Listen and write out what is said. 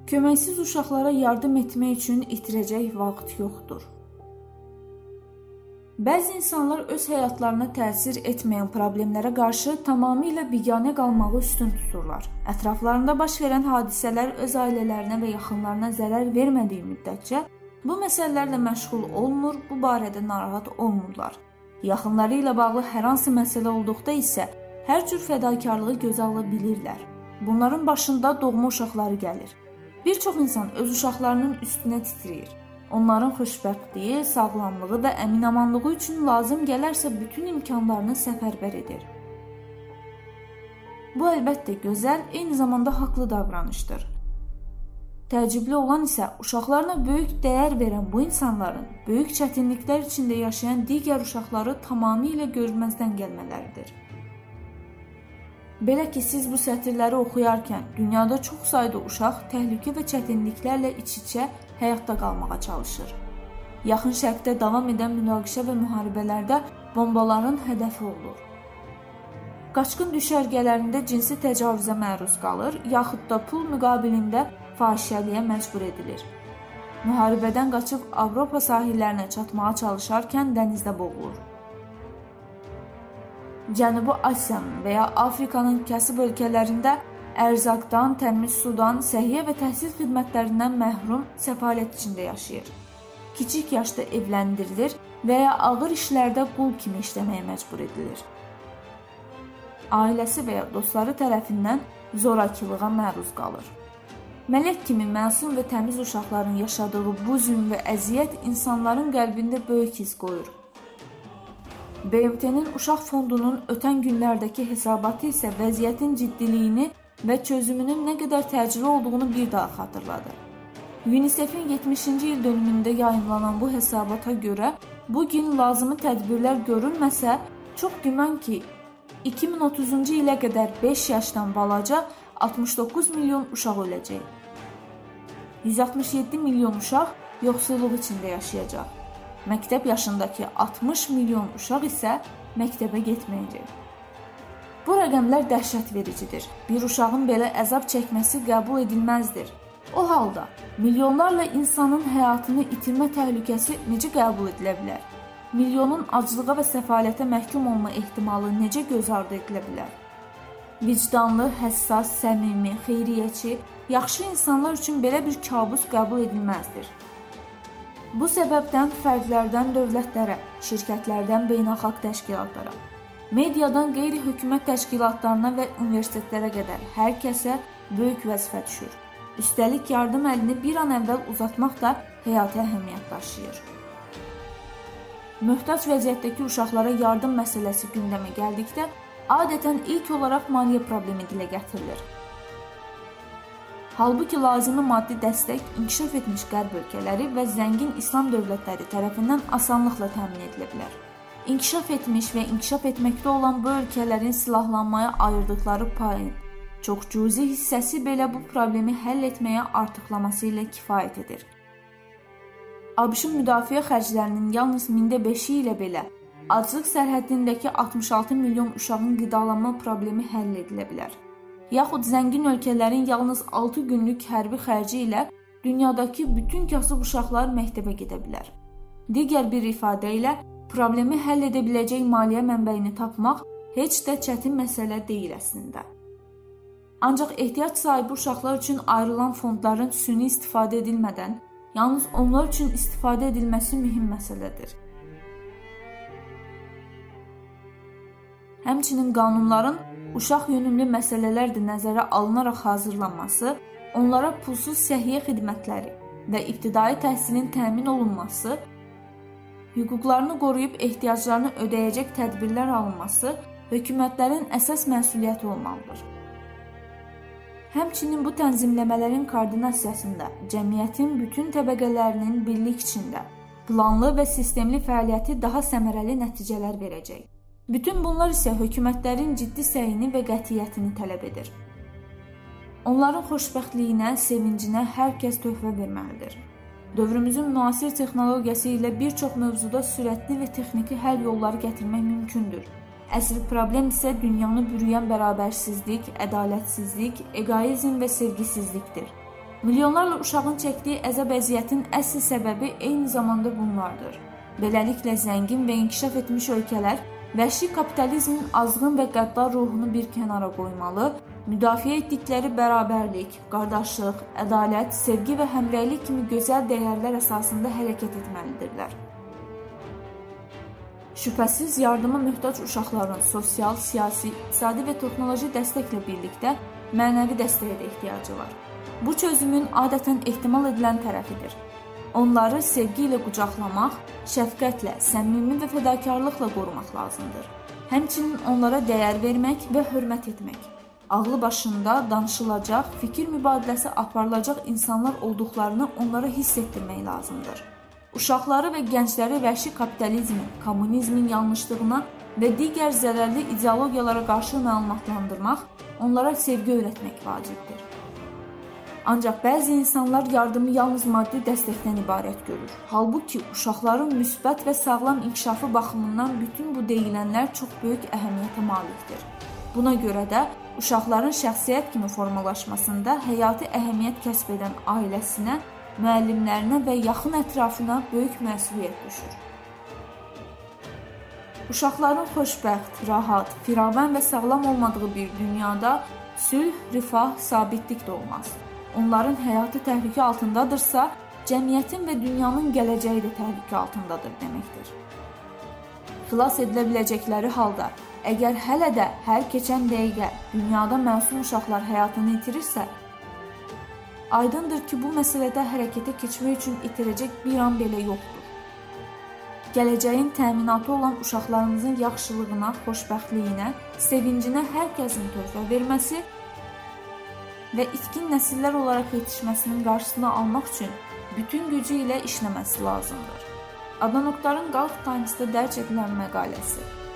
Köməksiz uşaqlara yardım etmək üçün itirəcək vaxt yoxdur. Bəzi insanlar öz həyatlarına təsir etməyən problemlərə qarşı tamamilə biganə qalmağı üstün tuturlar. Ətraflarında baş verən hadisələr öz ailələrinə və yaxınlarına zərər vermədiyi müddətcə bu məsələlərlə məşğul olmur, bu barədə narahat olmurlar. Yaxınları ilə bağlı hər hansı məsələ olduqda isə hər cür fədakarlığı gözə ala bilirlər. Bunların başında doğma uşaqları gəlir. Bir çox insan öz uşaqlarının üstünə titrəyir. Onların xoşbəxtliyi, sağlamlığı və əminamanlığı üçün lazım gələrsə bütün imkanlarını səfərbər edir. Bu əlbəttə gözəl, eyni zamanda haqlı davranışdır. Təəccüblü olan isə uşaqlarına böyük dəyər verən bu insanların böyük çətinliklər içində yaşayan digər uşaqları tamamilə görməzdən gəlmələridir. Belə ki, siz bu sətirləri oxuyarkən dünyada çox sayda uşaq təhlükə və çətinliklərlə iç-içə həyatda qalmağa çalışır. Yaxın Şərqdə davam edən münaqişə və müharibələrdə bombaların hədəfi olur. Qaçqın düşərgələrində cinsi təcavüzə məruz qalır, yaxud da pul müqabilində fahişəliyə məcbur edilir. Müharibədən qaçıb Avropa sahillərinə çatmağa çalışarkən dənizdə boğulur. Cənubi Asiyanın və ya Afrikanın kasıb ölkələrində ərzaqdan, təmiz sudan, səhiyyə və təhsil xidmətlərindən məhrum səfalət içində yaşayır. Kiçik yaşda evləndirilir və ya ağır işlərdə qul kimi işləməyə məcbur edilir. Ailəsi və ya dostları tərəfindən zorakılığa məruz qalır. Mələk kimi məsum və təmiz uşaqların yaşadığı bu zülm və əziyyət insanların qəlbində böyük iz qoyur. BMT-nin uşaq fondunun ötən günlərdəki hesabatı isə vəziyyətin ciddiliyini və çözümünün nə qədər təcili olduğunu bir daha xatırladı. UNICEF-in 70-ci il dönümündə yayımlanan bu hesabata görə bu gün lazımi tədbirlər görülməsə, çox güman ki, 2030-cu ilə qədər 5 yaşdan balaca 69 milyon uşaq öləcək. 167 milyon uşaq yoxsulluq içində yaşayacaq. Məktəb yaşındakı 60 milyon uşaq isə məktəbə getməyəcək. Bu rəqəmlər dəhşət vericidir. Bir uşağın belə əzab çəkməsi qəbul edilməzdir. O halda milyonlarla insanın həyatını itirmə təhlükəsi necə qəbul edilə bilər? Milyonun aclığa və səfalətə məhkum olma ehtimalı necə göz ardı edilə bilər? Vicdanlı, həssas, səmimi, xeyriyyəçi, yaxşı insanlar üçün belə bir kabus qəbul edilməzdir. Bu səbəbdən fərdlərdən dövlətlərə, şirkətlərdən beynəlxalq təşkilatlara, mediadan qeyri-hökumət təşkilatlarına və universitetlərə qədər hər kəsə böyük vəzifə düşür. Üstəlik yardım əlini bir an əvvəl uzatmaq da həyati əhəmiyyət daşıyır. Möhtac vəziyyətdəki uşaqlara yardım məsələsi gündəmə gəldikdə, adətən ilk olaraq maliyyə problemi dilə gətirilir. Halbuki lazımi maddi dəstək inkişaf etmiş qərb ölkələri və zəngin İslam dövlətləri tərəfindən asanlıqla təmin edilə bilər. İnkişaf etmiş və inkişaf etməkdə olan bu ölkələrin silahlanmaya ayırdıqları payın çox cüzi hissəsi belə bu problemi həll etməyə artıqlaması ilə kifayət edir. ABŞ-ın müdafiə xərclərinin yalnız 5%-i ilə belə aclıq sərhəddindəki 66 milyon uşağın qidalanma problemi həll edilə bilər. Yaxud zəngin ölkələrin yalnız 6 günlük hərbi xərci ilə dünyadakı bütün kasıb uşaqlar məktəbə gedə bilər. Digər bir ifadə ilə, problemi həll edə biləcək maliyyə mənbəyini tapmaq heç də çətin məsələ deyil əslində. Ancaq ehtiyac sahibi uşaqlar üçün ayrılan fondların süni istifadə edilmədən, yalnız onlar üçün istifadə edilməsi mühüm məsələdir. Həmçinin qanunların uşaq yönümlü məsələlər də nəzərə alınaraq hazırlanması, onlara pulsuz səhiyyə xidmətləri və ibtidai təhsilin təmin olunması, hüquqlarını qoruyub ehtiyaclarını ödəyəcək tədbirlər alınması hökumətlərin əsas məsuliyyəti olmalıdır. Həmçinin bu tənzimləmələrin koordinasiyasında cəmiyyətin bütün təbəqələrinin birlik içində planlı və sistemli fəaliyyəti daha səmərəli nəticələr verəcək. Bütün bunlar isə hökumətlərin ciddi səyini və qətiyyətini tələb edir. Onların xoşbəxtliyinə, sevincinə hər kəs töhfə verməlidir. Dövrümüzün müasir texnologiyası ilə bir çox mövzuda sürətli və texniki həll yolları gətirmək mümkündür. Əsl problem isə dünyanı bürüyən bərabərsizlik, ədalətsizlik, egoizm və sevgisizlikdir. Milyonlarla uşağın çəkdiyi əzab-əziyyətin əsl səbəbi eyni zamanda bunlardır. Beləliklə, zəngin və inkişaf etmiş ölkələr vəhşi kapitalizmin azğın və qəddar ruhunu bir kənara qoymalı, müdafiə etdikləri bərabərlik, qardaşlıq, ədalət, sevgi və həmrəylik kimi gözəl dəyərlər əsasında hərəkət etməlidirlər. Şübhəsiz, yardıma möhtac uşaqların sosial, siyasi, iqtisadi və texnoloji dəstəklə birlikdə mənəvi dəstəyə də ehtiyacı var. Bu çözümün adətən ehtimal edilən tərəfidir. Onları sevgi ilə qucaqlamaq, şəfqətlə, səmimi və fədakarlıqla qorumaq lazımdır. Həmçinin onlara dəyər vermək və hörmət etmək. Ağlı başında danışılacaq, fikir mübadiləsi aparılacaq insanlar olduqlarını onlara hiss etdirmək lazımdır. Uşaqları və gəncləri vəhşi kapitalizmin, kommunizmin yanlışlığına və digər zərərli ideologiyalara qarşı məlumatlandırmaq, onlara sevgi öyrətmək vacibdir. Ancaq bəzi insanlar yardımı yalnız maddi dəstəkdən ibarət görür. Halbuki uşaqların müsbət və sağlam inkişafı baxımından bütün bu deyilənlər çox böyük əhəmiyyətə malikdir. Buna görə də uşaqların şəxsiyyət kimi formalaşmasında həyati əhəmiyyət kəsb edən ailəsinə, müəllimlərinə və yaxın ətrafına böyük məsuliyyət düşür. Uşaqların xoşbəxt, rahat, firavan və sağlam olmadığı bir dünyada sülh, rifah, sabitlik də olmaz. Onların həyatı təhlükə altındadırsa, cəmiyyətin və dünyanın gələcəyi də təhlükə altındadır deməkdir. Xilas edilə biləcəkləri halda, əgər hələ də hər keçən dəqiqə dünyada məsum uşaqlar həyatını itirirsə, aydındır ki, bu məsələdə hərəkətə keçmək üçün itirəcək bir an belə yoxdur. Gələcəyin təminatı olan uşaqlarımızın yaxşılığına, xoşbəxtliyinə, sevincinə hər kəsin töhfə verməsi və itkin nəsillər olaraq yetişməsinin qarşısını almaq üçün bütün gücü ilə işləməsi lazımdır. Adnan Oktarın Qalx Times'da dərc edilən məqaləsi.